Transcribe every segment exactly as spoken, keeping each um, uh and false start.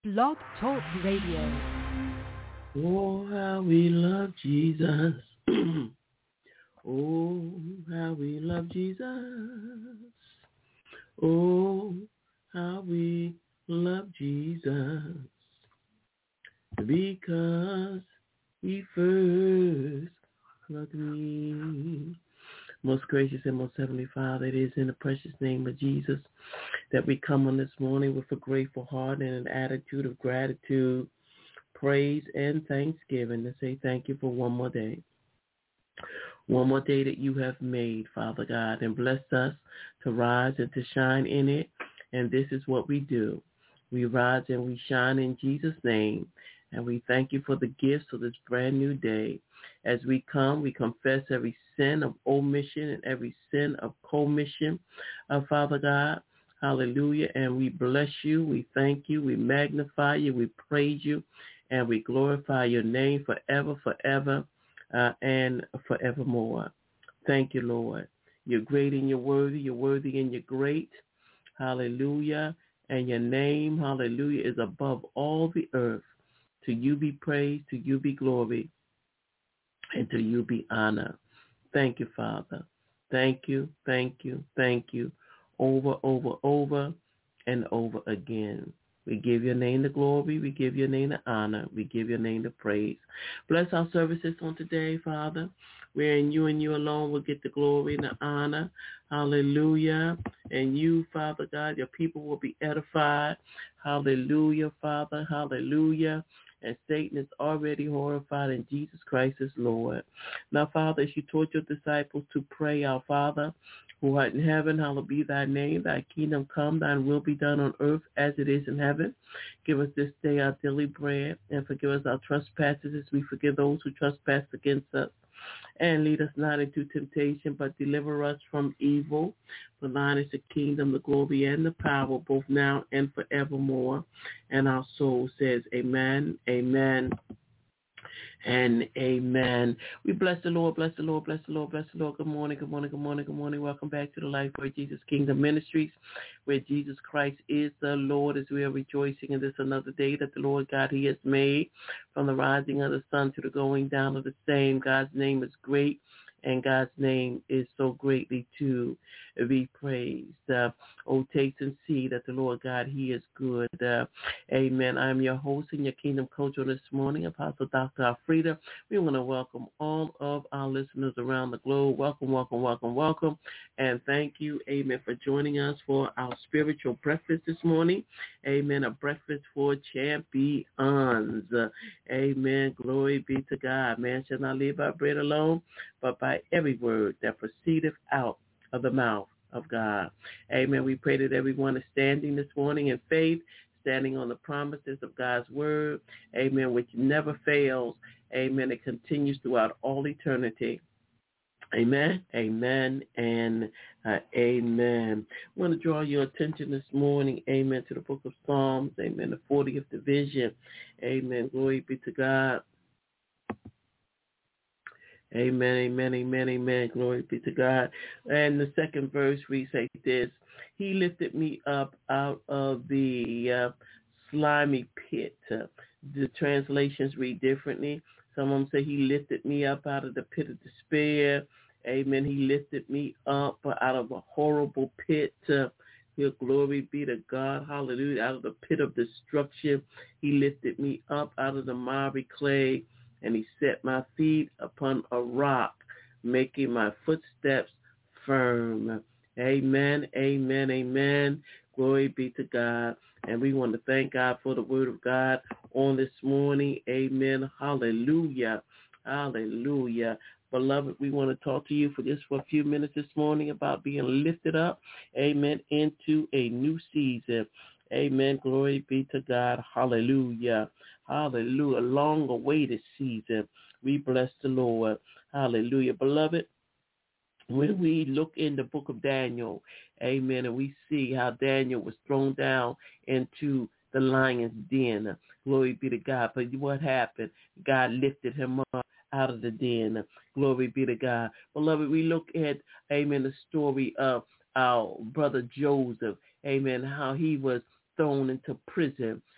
Blog Talk Radio. Oh, how we love Jesus. Oh, how we love Jesus. Oh, how we love Jesus. Because he first loved me. Most gracious and most heavenly Father, it is in the precious name of Jesus that we come on this morning with a grateful heart and an attitude of gratitude, praise, and thanksgiving to say thank you for one more day. One more day that you have made, Father God, and blessed us to rise and to shine in it. And this is what we do. We rise and we shine in Jesus' name. And we thank you for the gifts of this brand new day. As we come, we confess every sin of omission and every sin of commission, uh, Father God. Hallelujah. And we bless you. We thank you. We magnify you. We praise you. And we glorify your name forever, forever, uh, and forevermore. Thank you, Lord. You're great and you're worthy. You're worthy and you're great. Hallelujah. And your name, hallelujah, is above all the earth. To you be praise, to you be glory, and to you be honor. Thank you, Father. Thank you, thank you, thank you, over, over, over, and over again. We give your name the glory. We give your name the honor. We give your name the praise. Bless our services on today, Father, wherein you and you alone will get the glory and the honor. Hallelujah. And you, Father God, your people will be edified. Hallelujah, Father. Hallelujah. And Satan is already horrified, and Jesus Christ is Lord. Now, Father, as you taught your disciples to pray, our Father, who art in heaven, hallowed be thy name. Thy kingdom come, thine will be done on earth as it is in heaven. Give us this day our daily bread, and forgive us our trespasses as we forgive those who trespass against us. And lead us not into temptation, but deliver us from evil. For thine is the kingdom, the glory, and the power, both now and forevermore. And our soul says, amen, amen, and amen. We bless the Lord, bless the Lord, bless the Lord, bless the Lord. Good morning, good morning, good morning, good morning. Welcome back to the Life Word Jesus Kingdom Ministries, where Jesus Christ is the Lord, as we are rejoicing in this another day that the Lord God, he has made. From the rising of the sun to the going down of the same, God's name is great, and God's name is so greatly to be praised. Uh, oh, taste and see that the Lord God, he is good. Uh, amen. I'm your host and your kingdom coach on this morning, Apostle Doctor Alfreda. We want to welcome all of our listeners around the globe. Welcome, welcome, welcome, welcome. And thank you, amen, for joining us for our spiritual breakfast this morning. Amen. A breakfast for champions. Uh, amen. Glory be to God. Man shall not live by bread alone, but by every word that proceedeth out of the mouth of God. Amen. We pray that everyone is standing this morning in faith, standing on the promises of God's word. Amen. Which never fails. Amen. It continues throughout all eternity. Amen, amen, and uh, amen. I want to draw your attention this morning, amen, to the book of Psalms, amen, the fortieth division. Amen. Glory be to God. Amen, amen, amen, amen. Glory be to God. And the second verse reads like this: he lifted me up out of the uh, slimy pit. Uh, the translations read differently. Some of them say he lifted me up out of the pit of despair. Amen. He lifted me up out of a horrible pit. Uh, Your glory be to God. Hallelujah. Out of the pit of destruction, he lifted me up out of the miry clay, and he set my feet upon a rock, making my footsteps firm. Amen, amen, amen. Glory be to God. And we want to thank God for the word of God on this morning. Amen. Hallelujah. Hallelujah. Beloved, we want to talk to you for just for a few minutes this morning about being lifted up, amen, into a new season. Amen. Glory be to God. Hallelujah. Hallelujah. Long-awaited season. We bless the Lord. Hallelujah. Beloved, when we look in the book of Daniel, amen, and we see how Daniel was thrown down into the lion's den. Glory be to God. But what happened? God lifted him up out of the den. Glory be to God. Beloved, we look at, amen, the story of our brother Joseph, amen, how he was thrown into prison.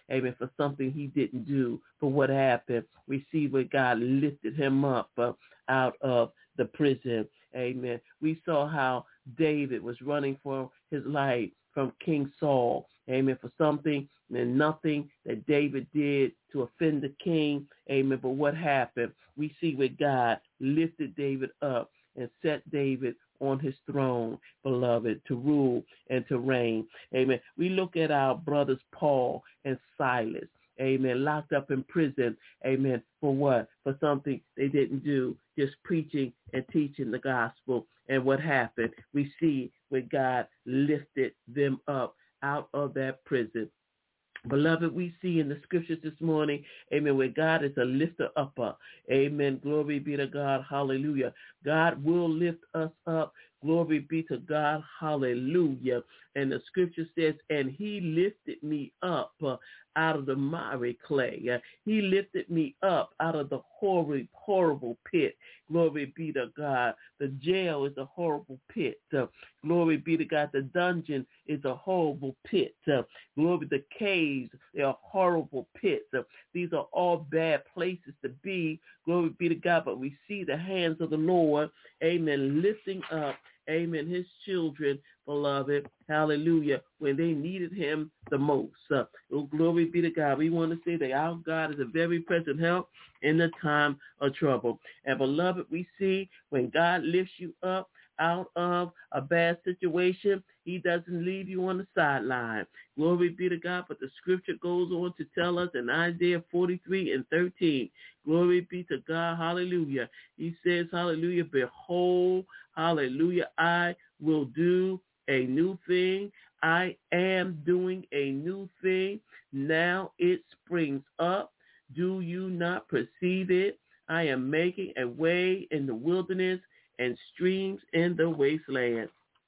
amen, for something he didn't do. For what happened, we see where God lifted him up uh, out of the prison. Amen. We saw how David was running for his life from King Saul. Amen. For something and nothing that David did to offend the king. Amen. But what happened? We see where God lifted David up and set David on his throne, beloved, to rule and to reign. Amen. We look at our brothers Paul and Silas. Amen. Locked up in prison. Amen. For what? For something they didn't do. Just preaching and teaching the gospel. And what happened? We see where God lifted them up out of that prison. Beloved, we see in the scriptures this morning, amen, where God is a lifter upper. Amen. Glory be to God. Hallelujah. God will lift us up. Glory be to God. Hallelujah. And the scripture says, and he lifted me up uh, out of the miry clay. Uh, he lifted me up out of the horrible, horrible pit. Glory be to God. The jail is a horrible pit. Uh, glory be to God. The dungeon is a horrible pit. Uh, glory, the caves, they are horrible pits. Uh, these are all bad places to be. Glory be to God. But we see the hands of the Lord, amen, lifting up, amen, his children, beloved, hallelujah, when they needed him the most. Uh, oh, glory be to God. We want to say that our God is a very present help in the time of trouble. And beloved, we see when God lifts you up out of a bad situation, he doesn't leave you on the sideline. Glory be to God. But the scripture goes on to tell us in Isaiah forty-three and thirteen, glory be to God. Hallelujah. He says, hallelujah, behold, hallelujah, I will do a new thing. I am doing a new thing. Now it springs up. Do you not perceive it? I am making a way in the wilderness and streams in the wasteland.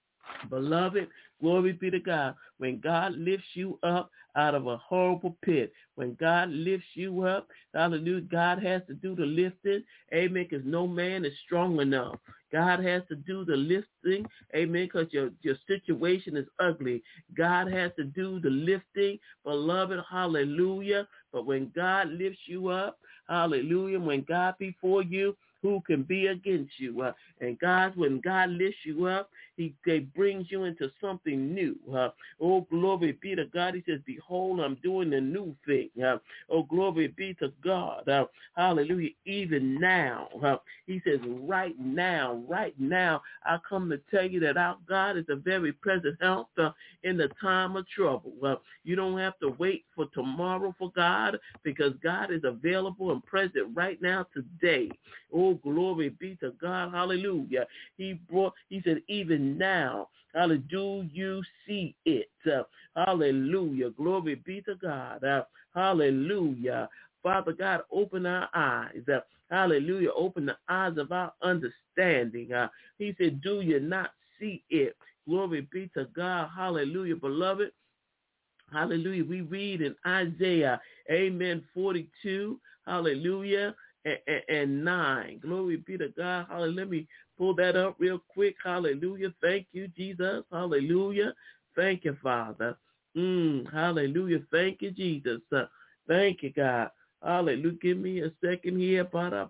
Beloved, glory be to God. When God lifts you up out of a horrible pit, when God lifts you up, hallelujah, God has to do the lifting, amen, because no man is strong enough. God has to do the lifting, amen, because your, your situation is ugly. God has to do the lifting, beloved, hallelujah. But when God lifts you up, hallelujah, when God before you, who can be against you? Uh, and God, when God lifts you up, he, he brings you into something new. Uh, oh, glory be to God. He says, behold, I'm doing a new thing. Uh, oh, glory be to God. Uh, hallelujah. Even now. Uh, he says, right now, right now, I come to tell you that our God is a very present help uh, in the time of trouble. Uh, you don't have to wait for tomorrow for God, because God is available and present right now today. Oh, glory be to God. Hallelujah. He brought, he said, even now, hallelujah, do you see it? Uh, hallelujah. Glory be to God. Uh, hallelujah. Father God, open our eyes. Uh, hallelujah. Open the eyes of our understanding. Uh, he said, do you not see it? Glory be to God. Hallelujah. Beloved, hallelujah. We read in Isaiah, amen, forty-two, hallelujah, and, and, and nine. Glory be to God. Hallelujah. Let me pull that up real quick. Hallelujah. Thank you, Jesus. Hallelujah. Thank you, Father. Mm, hallelujah. Thank you, Jesus. Uh, thank you, God. Hallelujah. Give me a second here.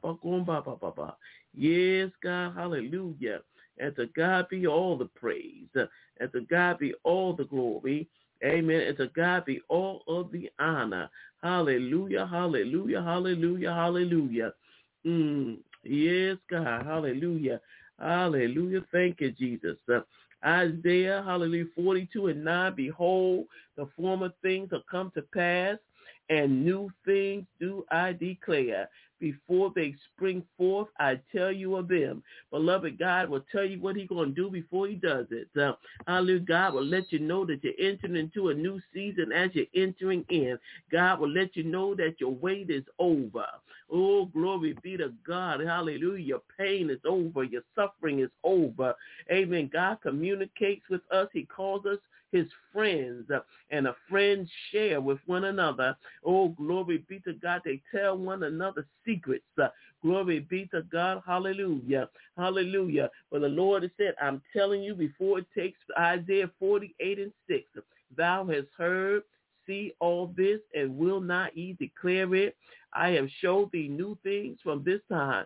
Yes, God. Hallelujah. And to God be all the praise. And to God be all the glory. Amen. And to God be all of the honor. Hallelujah, hallelujah, hallelujah, hallelujah. Mm, yes, God. Hallelujah. Hallelujah. Thank you, Jesus. Uh, Isaiah, hallelujah, forty-two and nine. Behold, the former things are come to pass, and new things do I declare. Before they spring forth, I tell you of them. Beloved, God will tell you what he's going to do before he does it. Uh, hallelujah. God will let you know that you're entering into a new season as you're entering in. God will let you know that your wait is over. Oh, glory be to God. Hallelujah. Your pain is over. Your suffering is over. Amen. God communicates with us. He calls us his friends, uh, and a friend share with one another. Oh, glory be to God. They tell one another secrets. Uh, glory be to God. Hallelujah. Hallelujah. But the Lord has said, I'm telling you before it takes Isaiah forty-eight and six, thou hast heard, see all this and will not ye declare it? I have showed thee new things from this time,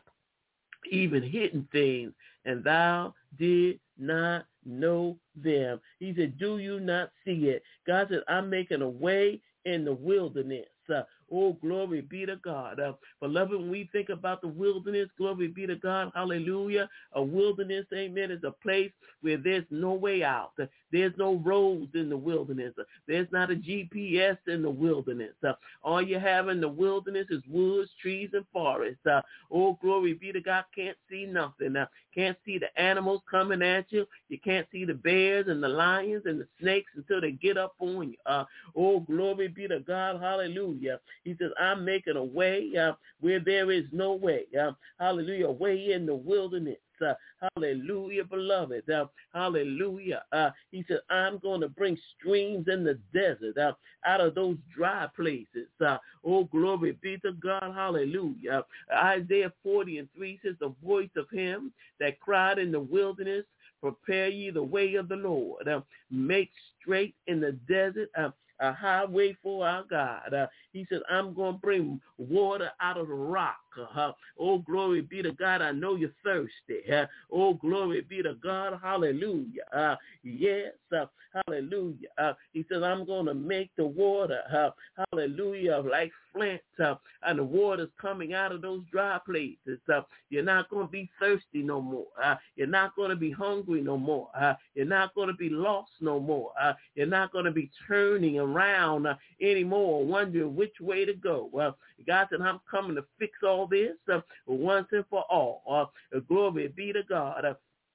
even hidden things, and thou did not know them. He said, do you not see it? God said, I'm making a way in the wilderness. Uh, oh, glory be to God. Uh, beloved, when we think about the wilderness, glory be to God, hallelujah. A wilderness, amen, is a place where there's no way out. Uh, there's no roads in the wilderness. Uh, there's not a G P S in the wilderness. Uh, all you have in the wilderness is woods, trees, and forests. Uh, oh, glory be to God. Can't see nothing. Uh, can't see the animals coming at you. You can't see the bears and the lions and the snakes until they get up on you. Uh, oh, glory be to God. Hallelujah. He says, I'm making a way uh, where there is no way. Uh, hallelujah. A way in the wilderness. Uh, hallelujah, beloved. Uh, hallelujah. Uh, he said, I'm going to bring streams in the desert uh, out of those dry places. Uh, oh, glory be to God. Hallelujah. Isaiah forty and three says, the voice of him that cried in the wilderness, prepare ye the way of the Lord. Uh, make straight in the desert uh, a highway for our God. Uh, he said, I'm going to bring water out of the rock. Uh, oh, glory be to God. I know you're thirsty. Uh, oh, glory be to God. Hallelujah. Uh, yes. Uh, hallelujah. Uh, he says, I'm going to make the water, uh, hallelujah, like flint. Uh, and the water's coming out of those dry places. Uh, you're not going to be thirsty no more. Uh, you're not going to be hungry no more. Uh, you're not going to be lost no more. Uh, you're not going to be turning around uh, anymore, wondering which way to go. Uh, God said, I'm coming to fix all this uh, once and for all. Uh, glory be to God. Uh,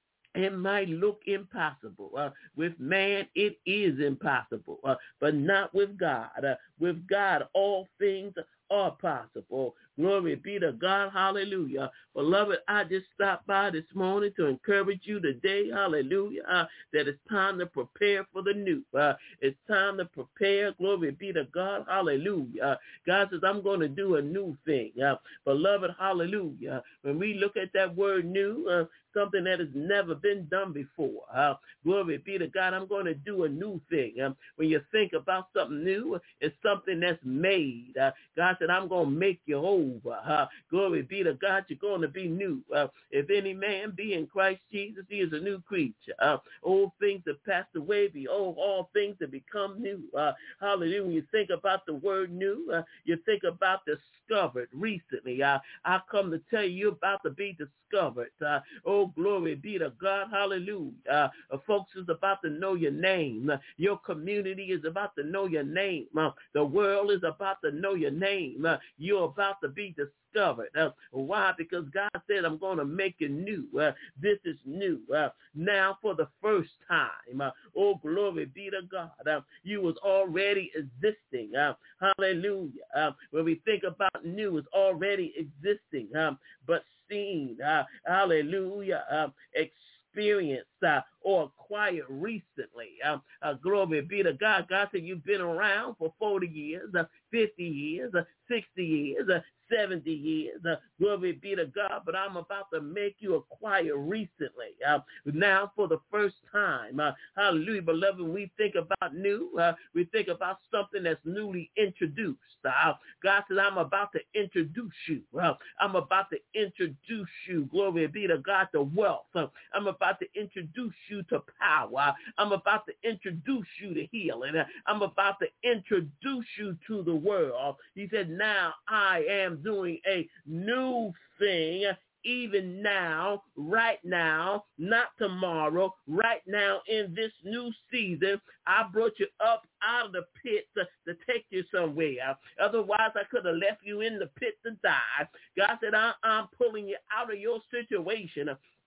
It might look impossible. Uh, with man, it is impossible, uh, but not with God. Uh, with God, all things are possible. Glory be to God. Hallelujah. Beloved, I just stopped by this morning to encourage you today. Hallelujah. Uh, that it's time to prepare for the new. Uh, it's time to prepare. Glory be to God. Hallelujah. Uh, God says, I'm going to do a new thing. Uh, beloved, hallelujah. When we look at that word new, uh, something that has never been done before. Uh, glory be to God. I'm going to do a new thing. Um, when you think about something new, it's something that's made. Uh, God said, I'm going to make you over. Uh, glory be to God. You're going to be new. Uh, if any man be in Christ Jesus, he is a new creature. Uh, old things have passed away. Behold, all things have become new. Uh, hallelujah. When you think about the word new, uh, you think about discovered recently. Uh, I come to tell you you're about to be discovered. Uh, oh, glory be to God. Hallelujah. Uh, uh, folks is about to know your name. Uh, your community is about to know your name. Uh, the world is about to know your name. Uh, you're about to be discovered. Uh, why? Because God said, I'm going to make it new. Uh, this is new. Uh, now for the first time. Uh, oh, glory be to God. Uh, you was already existing. Uh, hallelujah. Uh, when we think about new, it's already existing. Um, but seen. Uh, hallelujah. Uh, experienced uh, or acquired recently. Uh, uh, glory be to God. God said you've been around for forty years, uh, fifty years, uh, sixty years, uh, seventy years. Uh, glory be to God. But I'm about to make you acquire recently. Uh, now for the first time. Uh, hallelujah, beloved. When we think about new, uh, we think about something that's newly introduced. Uh, God says, I'm about to introduce you. Uh, I'm about to introduce you. Glory be to God, to wealth. Uh, I'm about to introduce you to power. I'm about to introduce you to healing. Uh, I'm about to introduce you to the world. He said, now I am doing a new thing. Even now, right now, not tomorrow, right now in this new season, I brought you up out of the pit to, to take you somewhere. Otherwise, I could have left you in the pit to die. God said, I, I'm pulling you out of your situation.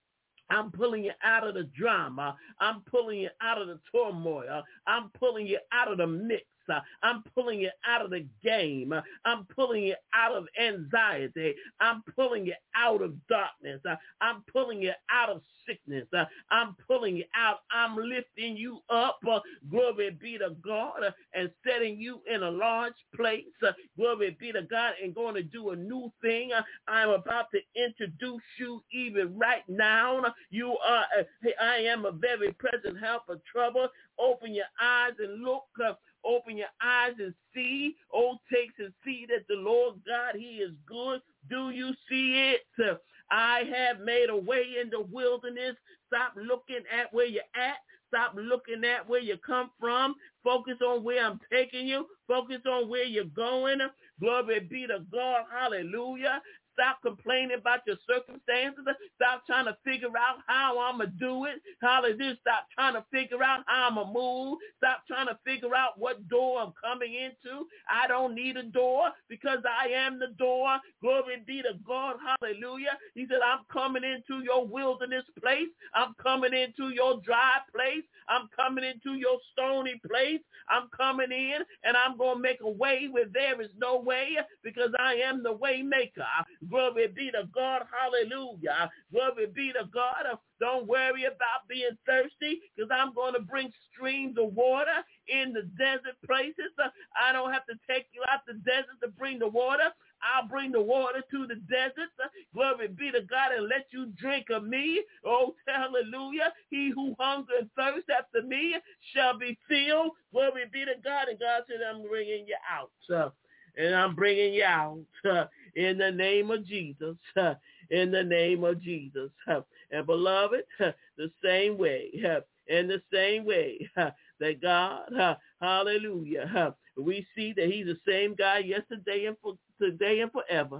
I'm pulling you out of the drama. I'm pulling you out of the turmoil. I'm pulling you out of the mix. Uh, I'm pulling you out of the game. Uh, I'm pulling you out of anxiety. I'm pulling you out of darkness. Uh, I'm pulling you out of sickness. Uh, I'm pulling you out. I'm lifting you up. Uh, glory be to God, uh, and setting you in a large place. Uh, glory be to God, and going to do a new thing. Uh, I'm about to introduce you even right now. You are, uh, I am a very present help of trouble. Open your eyes and look. Uh, open your eyes and see. Oh, taste and see that the Lord God, he is good. Do you see it? I have made a way in the wilderness. Stop looking at where you're at. Stop looking at where you come from. Focus on where I'm taking you. Focus on where you're going. Glory be to God. Hallelujah. Stop complaining about your circumstances. Stop trying to figure out how I'm going to do it. Hallelujah. Stop trying to figure out how I'm going to move. Stop trying to figure out what door I'm coming into. I don't need a door because I am the door. Glory be to God. Hallelujah. He said, I'm coming into your wilderness place. I'm coming into your dry place. I'm coming into your stony place. I'm coming in and I'm going to make a way where there is no way because I am the way maker. Glory be to God. Hallelujah. Glory be to God. Don't worry about being thirsty because I'm going to bring streams of water in the desert places. I don't have to take you out the desert to bring the water. I'll bring the water to the desert. Glory be to God and let you drink of me. Oh, hallelujah. He who hunger and thirst after me shall be filled. Glory be to God. And God said, I'm bringing you out. Uh, and I'm bringing you out uh, in the name of Jesus. Uh, in the name of Jesus. Uh, and beloved, uh, the same way, uh, in the same way uh, that God, uh, hallelujah, uh, we see that he's the same God yesterday and for today and forever.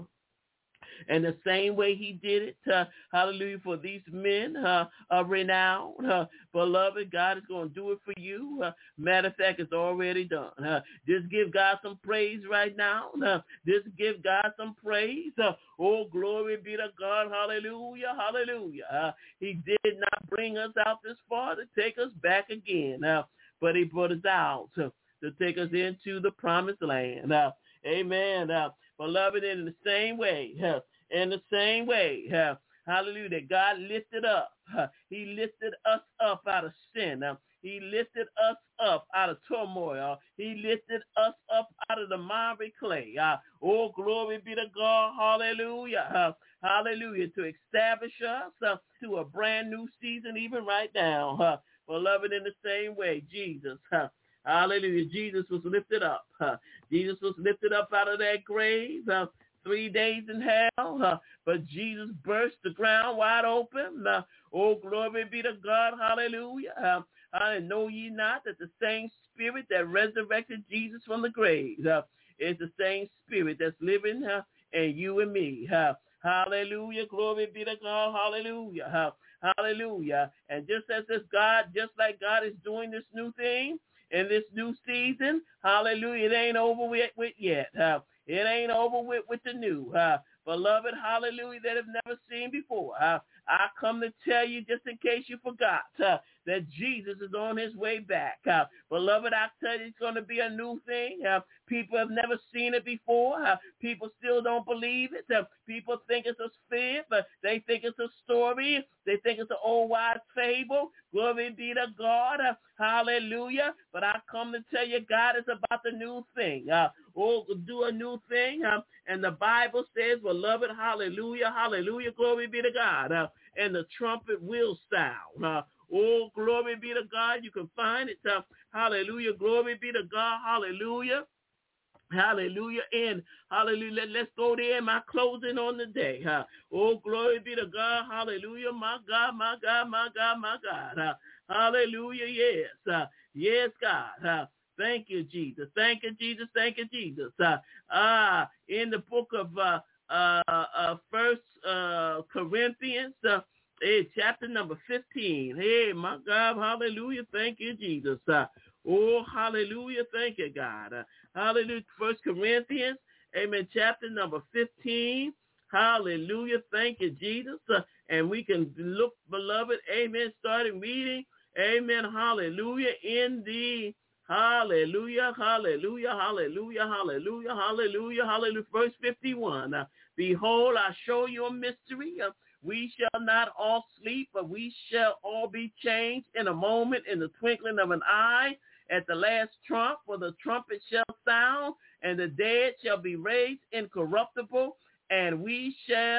And the same way he did it, uh, hallelujah, for these men uh, of renown, uh, beloved, God is going to do it for you. Uh, matter of fact, it's already done. Uh, just give God some praise right now. Uh, just give God some praise. Uh, oh, glory be to God. Hallelujah, hallelujah. Uh, he did not bring us out this far to take us back again, uh, but he brought us out uh, to take us into the promised land. Uh, amen. Uh, Beloved, in the same way, uh, in the same way, uh, hallelujah, that God lifted up. Uh, he lifted us up out of sin. Uh, he lifted us up out of turmoil. He lifted us up out of the miry clay. Uh, oh, glory be to God. Hallelujah. Uh, hallelujah. To establish us uh, to a brand new season even right now. Uh, beloved, in the same way, Jesus, uh, hallelujah. Jesus was lifted up. Uh, Jesus was lifted up out of that grave, uh, three days in hell, uh, but Jesus burst the ground wide open. Uh, oh, glory be to God. Hallelujah. Uh, I know ye not that the same spirit that resurrected Jesus from the grave uh, is the same spirit that's living uh, in you and me. Uh, hallelujah. Glory be to God. Hallelujah. Uh, hallelujah. And just as this God, just like God is doing this new thing, in this new season, hallelujah, it ain't over with, with yet. Uh, it ain't over with with the new. Uh, beloved, hallelujah, that have never seen before. Uh, I come to tell you, just in case you forgot, uh, that Jesus is on his way back. Uh, beloved, I tell you, it's going to be a new thing. Uh, people have never seen it before. Uh, people still don't believe it. Uh, people think it's a fib, but they think it's a story. They think it's an old wise fable. Glory be to God. Uh, hallelujah. But I come to tell you, God is about the new thing. Uh, oh, do a new thing. Uh, and the Bible says, beloved, hallelujah, hallelujah, glory be to God. Uh, and the trumpet will sound. Uh, oh, glory be to God. You can find it. Uh, hallelujah, glory be to God. Hallelujah. Hallelujah. And hallelujah. Let, let's go there in my closing on the day. Huh? Oh, glory be to God. Hallelujah. My God, my God, my God, my God. Huh? Hallelujah. Yes. Uh, yes, God. Uh, thank you, Jesus. Thank you, Jesus. Thank you, Jesus. Uh, uh, in the book of uh, uh, uh, First uh, Corinthians, uh, hey, chapter number fifteen. Hey, my God. Hallelujah. Thank you, Jesus. Uh, oh, hallelujah. Thank you, God. Uh, hallelujah. First Corinthians, amen, chapter number fifteen. Hallelujah. Thank you, Jesus. Uh, and we can look, beloved, amen, starting reading, amen, hallelujah, in the hallelujah, hallelujah, hallelujah, hallelujah, hallelujah, hallelujah. Verse fifty-one. Uh, Behold, I show you a mystery. Uh, we shall not all sleep, but we shall all be changed in a moment, in the twinkling of an eye, at the last trump, for the trumpet shall sound, and the dead shall be raised incorruptible, and we shall,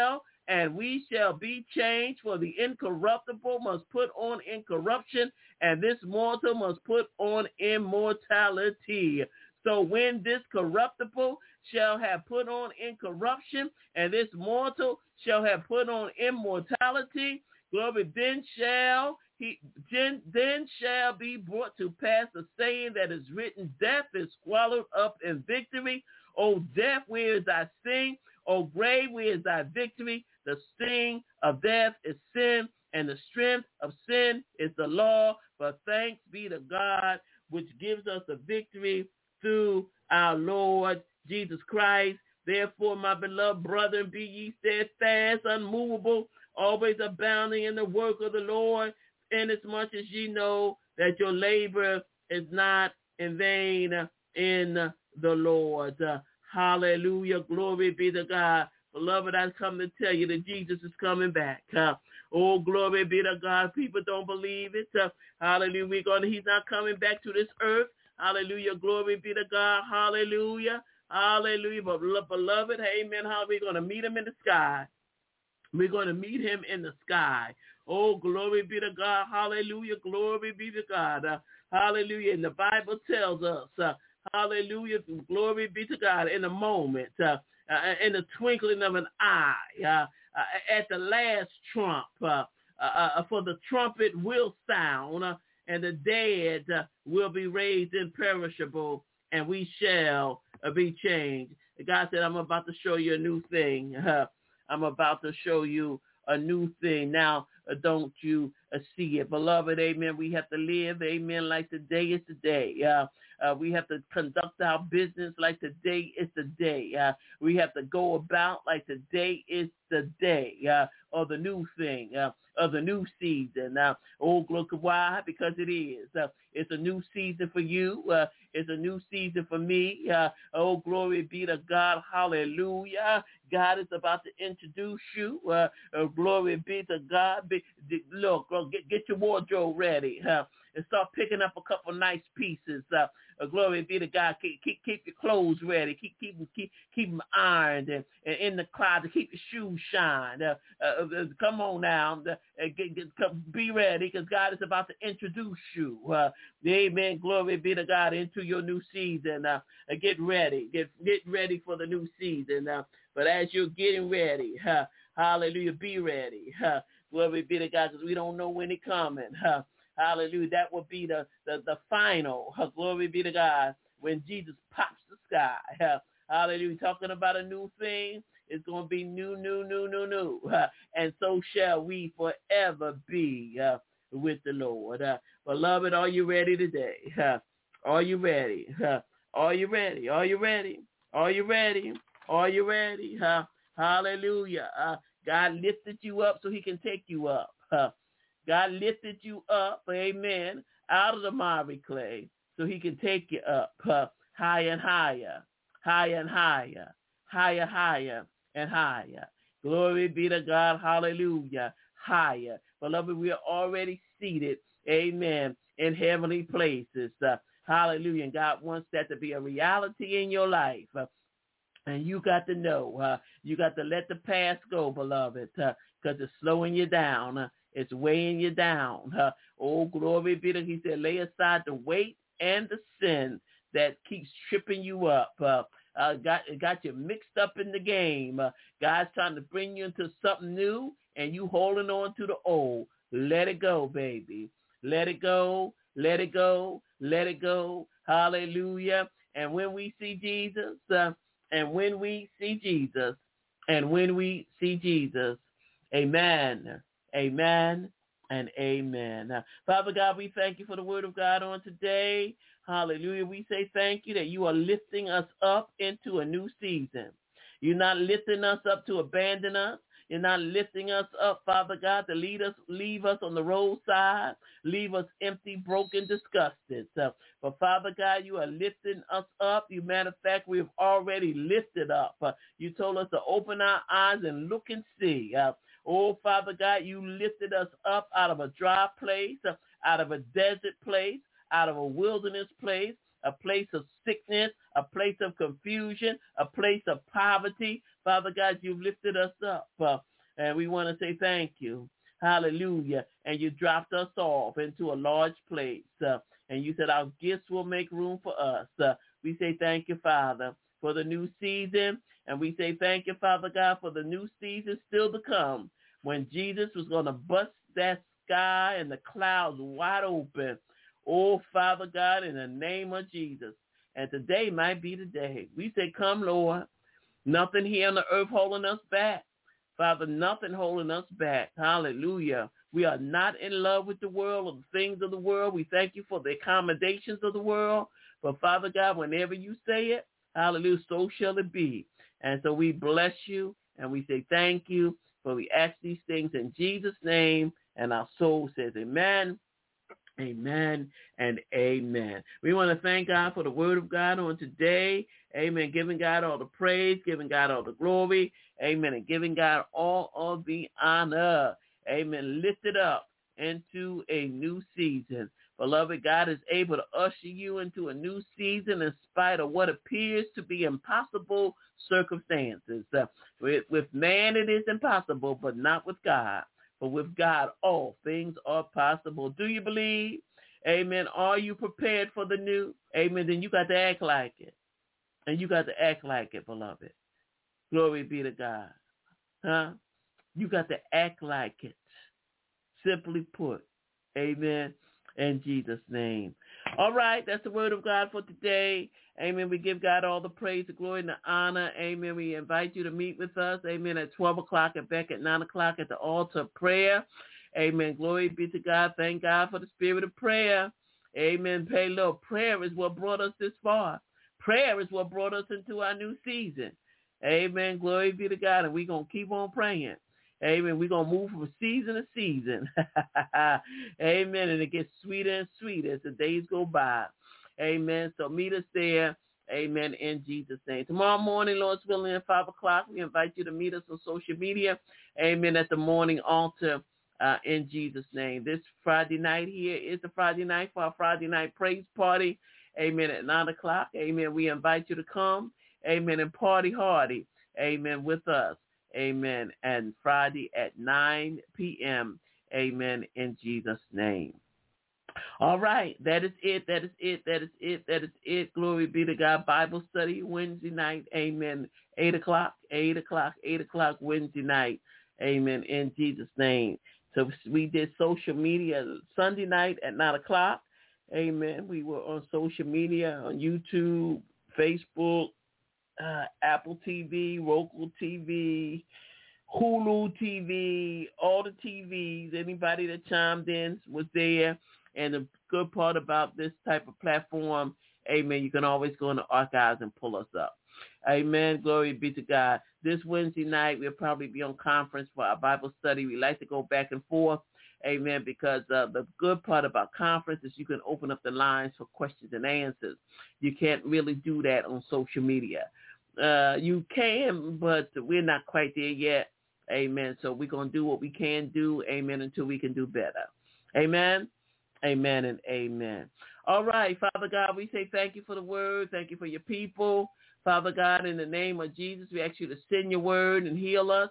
and we shall be changed, for the incorruptible must put on incorruption, and this mortal must put on immortality. So when this corruptible shall have put on incorruption, and this mortal shall have put on immortality, glory, then shall he then, then shall be brought to pass the saying that is written, death is swallowed up in victory. O death, where is thy sting? O grave, where is thy victory? The sting of death is sin, and the strength of sin is the law. But thanks be to God, which gives us the victory through our Lord Jesus Christ. Therefore, my beloved brethren, be ye steadfast, unmovable, always abounding in the work of the Lord, inasmuch as ye know that your labor is not in vain in the Lord. Uh, hallelujah. Glory be to God. Beloved, I come to tell you that Jesus is coming back. Uh, oh, glory be to God. People don't believe it. Uh, hallelujah. We're gonna, he's not coming back to this earth. Hallelujah. Glory be to God. Hallelujah. Hallelujah. But beloved, amen. How are we going to meet him in the sky? We're going to meet him in the sky. Oh, glory be to God. Hallelujah. Glory be to God. Uh, hallelujah. And the Bible tells us, uh, hallelujah, glory be to God, in a moment, uh, uh, in the twinkling of an eye, uh, uh, at the last trump, uh, uh, uh, for the trumpet will sound, uh, and the dead uh, will be raised imperishable, and we shall uh, be changed. God said, I'm about to show you a new thing. Uh, I'm about to show you a new thing. Now, uh, don't you uh, see it? Beloved, amen, we have to live, amen, like today is the day. Uh, uh, we have to conduct our business like today is the day. Uh, we have to go about like today is the day uh, of the new thing, uh, of the new season. Uh, oh, look, why? Because it is. Uh, it's a new season for you. Uh, it's a new season for me. Uh, oh, glory be to God. Hallelujah. God is about to introduce you. Uh, uh, glory be to God. Be, be, look, get, get your wardrobe ready. Uh, and start picking up a couple nice pieces. Uh, uh, glory be to God. Keep, keep keep your clothes ready. Keep keep keep keep them ironed and, and in the closet. Keep your shoes shined. Uh, uh, uh, come on now. Uh, get, get, come, be ready, because God is about to introduce you. Uh, amen. Glory be to God, into your new season. Uh, uh, get ready. Get get ready for the new season. Uh, but as you're getting ready, uh, hallelujah, be ready. Uh, glory be to God, because we don't know when it's coming. Uh, Hallelujah. That will be the, the, the final. Uh, glory be to God. When Jesus pops the sky. Uh, hallelujah. Talking about a new thing. It's going to be new, new, new, new, new. Uh, and so shall we forever be uh, with the Lord. Uh, beloved, are you ready today? Uh, are you ready? Uh, are you ready? Are you ready? Are you ready? Are you ready? Uh, hallelujah. Uh, God lifted you up so he can take you up. Uh, God lifted you up, amen, out of the miry clay so he can take you up uh, higher and higher, higher and higher, higher, higher, and higher. Glory be to God, hallelujah, higher. Beloved, we are already seated, amen, in heavenly places, uh, hallelujah. And God wants that to be a reality in your life. Uh, And you got to know, uh, you got to let the past go, beloved, because uh, it's slowing you down. Uh, it's weighing you down. Uh, oh, glory be to, he said, lay aside the weight and the sin that keeps tripping you up. Uh, uh, got, got you mixed up in the game. Uh, God's trying to bring you into something new, and you holding on to the old. Let it go, baby. Let it go. Let it go. Let it go. Hallelujah. And when we see Jesus, uh, And when we see Jesus, and when we see Jesus, amen, amen, and amen. Now, Father God, we thank you for the word of God on today. Hallelujah. We say thank you that you are lifting us up into a new season. You're not lifting us up to abandon us. You're not lifting us up, Father God, to lead us, leave us on the roadside, leave us empty, broken, disgusted. So, but Father God, you are lifting us up. You, matter of fact, we've already lifted up. Uh, you told us to open our eyes and look and see. Uh, oh, Father God, you lifted us up out of a dry place, uh, out of a desert place, out of a wilderness place, a place of sickness, a place of confusion, a place of poverty. Father God, you've lifted us up. Uh, And we want to say thank you. Hallelujah. And you dropped us off into a large place. Uh, and you said our gifts will make room for us. Uh, we say thank you, Father, for the new season. And we say thank you, Father God, for the new season still to come, when Jesus was going to bust that sky and the clouds wide open. Oh, Father God, in the name of Jesus. And today might be the day. We say, come, Lord. Nothing here on the earth holding us back. Father, nothing holding us back. Hallelujah. We are not in love with the world or the things of the world. We thank you for the accommodations of the world. But, Father God, whenever you say it, hallelujah, so shall it be. And so we bless you and we say thank you, for we ask these things in Jesus' name. And our soul says amen, amen, and amen. We want to thank God for the word of God on today. Amen. Giving God all the praise, giving God all the glory. Amen. And giving God all of the honor. Amen. Lift it up into a new season. Beloved, God is able to usher you into a new season in spite of what appears to be impossible circumstances. Uh, with, with man, it is impossible, but not with God. But with God, all things are possible. Do you believe? Amen. Are you prepared for the new? Amen. Then you got to act like it. And you got to act like it, beloved. Glory be to God. Huh? You got to act like it. Simply put. Amen. In Jesus' name. All right, that's the word of God for today. Amen. We give God all the praise, the glory, and the honor. Amen. We invite you to meet with us. Amen. At twelve o'clock and back at nine o'clock at the altar of prayer. Amen. Glory be to God. Thank God for the spirit of prayer. Amen. Pay low. Prayer is what brought us this far. Prayer is what brought us into our new season. Amen. Glory be to God. And we're going to keep on praying. Amen. We're going to move from season to season. Amen. And it gets sweeter and sweeter as the days go by. Amen. So meet us there. Amen. In Jesus' name. Tomorrow morning, Lord's willing, at five o'clock, we invite you to meet us on social media. Amen. At the morning altar uh, in Jesus' name. This Friday night here is the Friday night for our Friday night praise party. Amen. At nine o'clock. Amen. We invite you to come. Amen. And party hardy. Amen. With us. Amen. And Friday at nine p.m. Amen. In Jesus' name. All right. That is it. That is it. That is it. That is it. Glory be to God. Bible study Wednesday night. Amen. eight o'clock. eight o'clock. eight o'clock Wednesday night. Amen. In Jesus' name. So we did social media Sunday night at nine o'clock. Amen. We were on social media, on YouTube, Facebook, uh, Apple T V, Roku T V, Hulu T V, all the T Vs. Anybody that chimed in was there. And the good part about this type of platform, amen, you can always go in the archives and pull us up. Amen. Glory be to God. This Wednesday night, we'll probably be on conference for our Bible study. We like to go back and forth. Amen. Because uh, the good part about conference is you can open up the lines for questions and answers. You can't really do that on social media. Uh, you can, but we're not quite there yet. Amen. So we're going to do what we can do. Amen. Until we can do better. Amen. Amen and amen. All right, Father God, we say thank you for the word. Thank you for your people. Father God, in the name of Jesus, we ask you to send your word and heal us.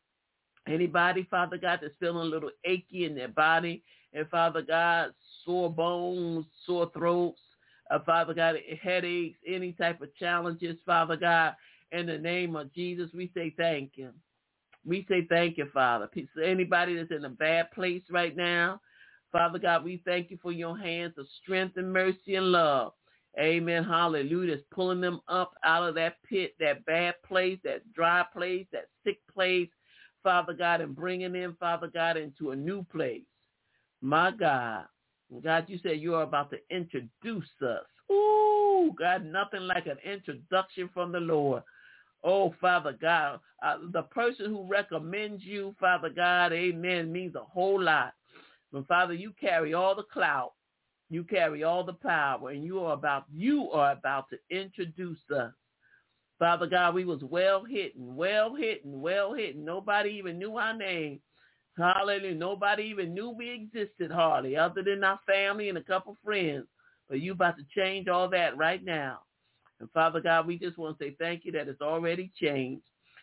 Anybody, Father God, that's feeling a little achy in their body, and Father God, sore bones, sore throats, uh, Father God, headaches, any type of challenges, Father God, in the name of Jesus, we say thank you. We say thank you, Father. Anybody that's in a bad place right now, Father God, we thank you for your hands of strength and mercy and love. Amen. Hallelujah. It's pulling them up out of that pit, that bad place, that dry place, that sick place, Father God, and bringing them, Father God, into a new place. My God. God, you said you are about to introduce us. Ooh, God, nothing like an introduction from the Lord. Oh, Father God, uh, the person who recommends you, Father God, amen, means a whole lot. But Father, you carry all the clout, you carry all the power, and you are about you are about to introduce us. Father God, we was well hidden, well hidden, well hidden. Nobody even knew our name. Hallelujah. Nobody even knew we existed hardly, other than our family and a couple friends. But you about to change all that right now. And Father God, we just want to say thank you that it's already changed.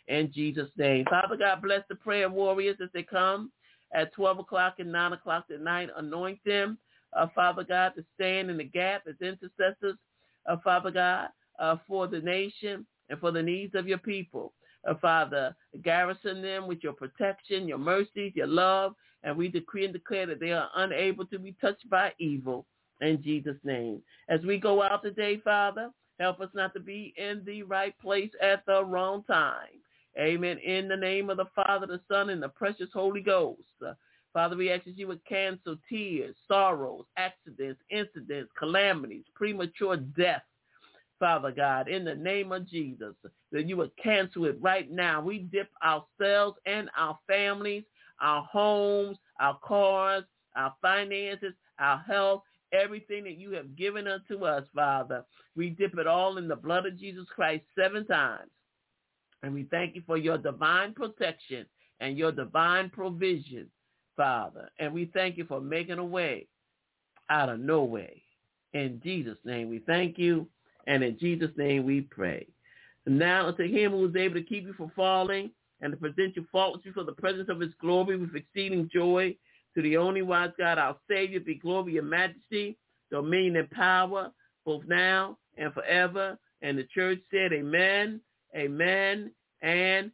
in Jesus' name. Father God, bless the prayer warriors as they come at twelve o'clock and nine o'clock at night. Anoint them, uh, Father God, to stand in the gap as intercessors, uh, Father God, uh, for the nation and for the needs of your people. Uh, Father, garrison them with your protection, your mercies, your love, and we decree and declare that they are unable to be touched by evil in Jesus' name. As we go out today, Father, help us not to be in the right place at the wrong time. Amen. In the name of the Father, the Son, and the precious Holy Ghost. Uh, Father, we ask that you would cancel tears, sorrows, accidents, incidents, calamities, premature death, Father God, in the name of Jesus, that you would cancel it right now. We dip ourselves and our families, our homes, our cars, our finances, our health, everything that you have given unto us, Father. We dip it all in the blood of Jesus Christ seven times. And we thank you for your divine protection and your divine provision, Father. And we thank you for making a way out of no way. In Jesus' name we thank you, and in Jesus' name we pray. And now unto him who is able to keep you from falling and to present you faultless before the presence of his glory with exceeding joy, to the only wise God, our Savior, be glory and majesty, dominion and power, both now and forever. And the church said, amen, amen, and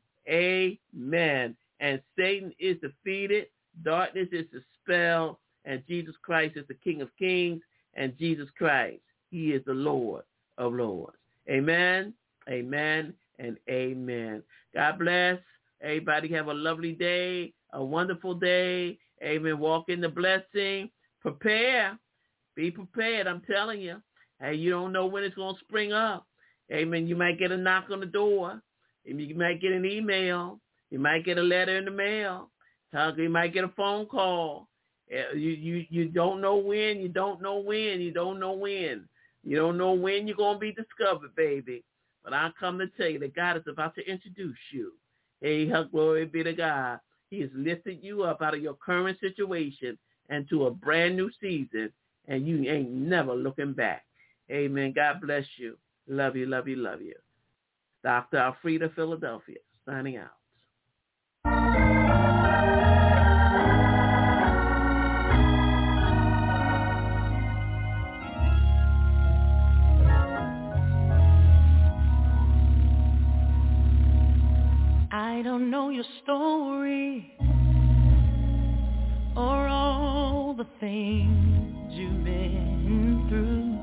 amen. And Satan is defeated, darkness is dispelled, and Jesus Christ is the King of kings, and Jesus Christ, he is the Lord of lords. Amen, amen, and amen. God bless. Everybody have a lovely day, a wonderful day. Amen. Walk in the blessing. Prepare. Be prepared. I'm telling you. Hey, you don't know when it's going to spring up. Amen. You might get a knock on the door. You might get an email. You might get a letter in the mail. You might get a phone call. You, you, you don't know when. You don't know when. You don't know when. You don't know when you're going to be discovered, baby. But I come to tell you that God is about to introduce you. Hey, glory be to God. He has lifted you up out of your current situation and to a brand new season, and you ain't never looking back. Amen. God bless you. Love you, love you, love you. Doctor Alfreda, Philadelphia, signing out. I don't know your story or all the things you've been through.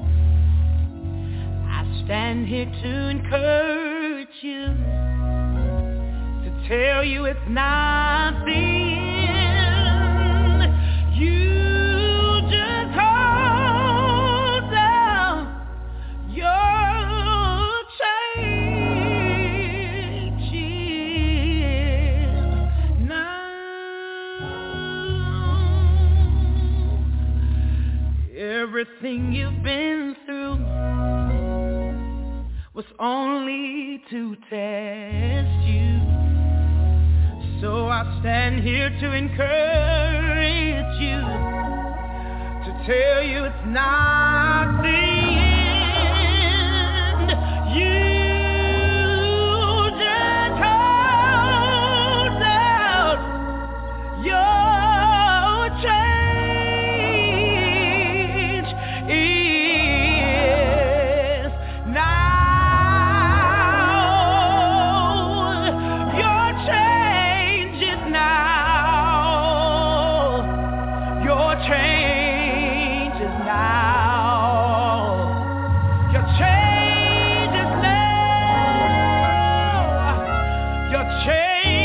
I stand here to encourage you, to tell you it's not the end. You just hold down your everything you've been through was only to test you. So I stand here to encourage you, to tell you it's not the end. You just hold out your change. Change